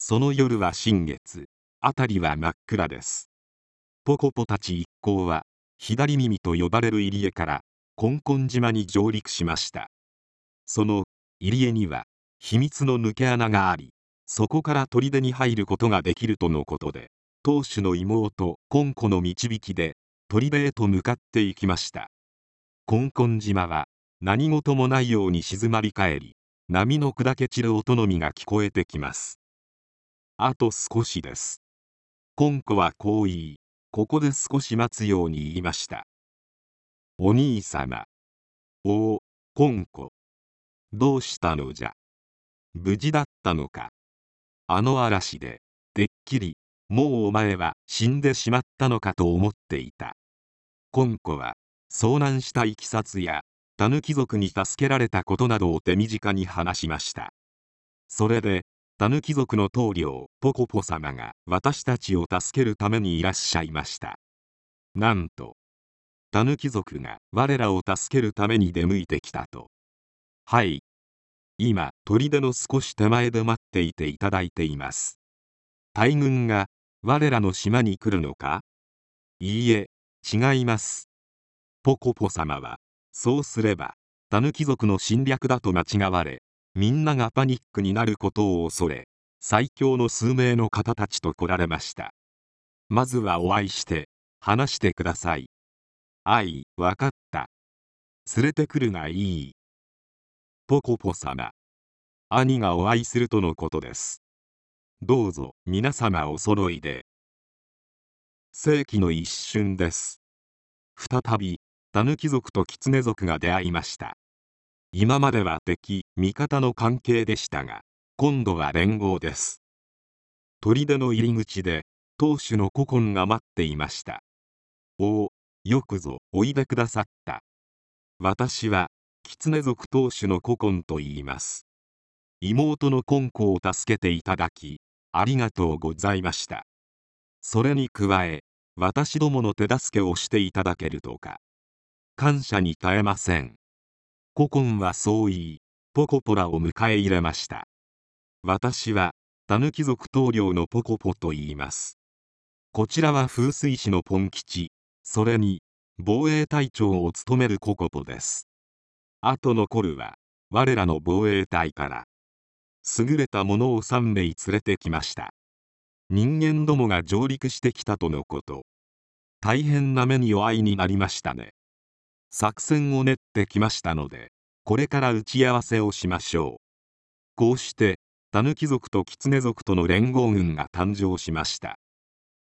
その夜は新月、辺りは真っ暗です。ポコポたち一行は左耳と呼ばれる入り江からコンコン島に上陸しました。その入り江には秘密の抜け穴があり、そこから砦に入ることができるとのことで、当主の妹コンコの導きで砦へと向かっていきました。コンコン島は何事もないように静まり返り、波の砕け散る音のみが聞こえてきます。あと少しです。コンコはこう言い、ここで少し待つように言いました。お兄様。おお、コンコ。どうしたのじゃ。無事だったのか。あの嵐で、てっきり、もうお前は死んでしまったのかと思っていた。コンコは、遭難したいきさつや、タヌキ族に助けられたことなどを手短に話しました。それで、タヌキ族の頭領ポコポ様が私たちを助けるためにいらっしゃいました。なんと、タヌキ族が我らを助けるために出向いてきたと。はい。今、砦の少し手前で待っていていただいています。大軍が我らの島に来るのか？いいえ、違います。ポコポ様は、そうすれば、タヌキ族の侵略だと間違われ、みんながパニックになることを恐れ、最強の数名の方たちと来られました。まずはお会いして、話してください。わかった。連れてくるがいい。ポコポ様。兄がお会いするとのことです。どうぞ皆様お揃いで。世紀の一瞬です。再び、タヌキ族とキツネ族が出会いました。今までは敵、味方の関係でしたが、今度は連合です。砦の入り口で、当主の古今が待っていました。おお、よくぞおいでくださった。私は、キツネ族当主の古今と言います。妹のコンコを助けていただき、ありがとうございました。それに加え、私どもの手助けをしていただけるとか、感謝に堪えません。古今はそう言い、ポコポらを迎え入れました。私は、タヌキ族頭領のポコポと言います。こちらは風水師のポン吉、それに、防衛隊長を務めるココポです。あと残るは、我らの防衛隊から、優れたものを3名連れてきました。人間どもが上陸してきたとのこと。大変な目にお遭いになりましたね。作戦を練ってきましたので、これから打ち合わせをしましょう。こうして、タヌキ族とキツネ族との連合軍が誕生しました。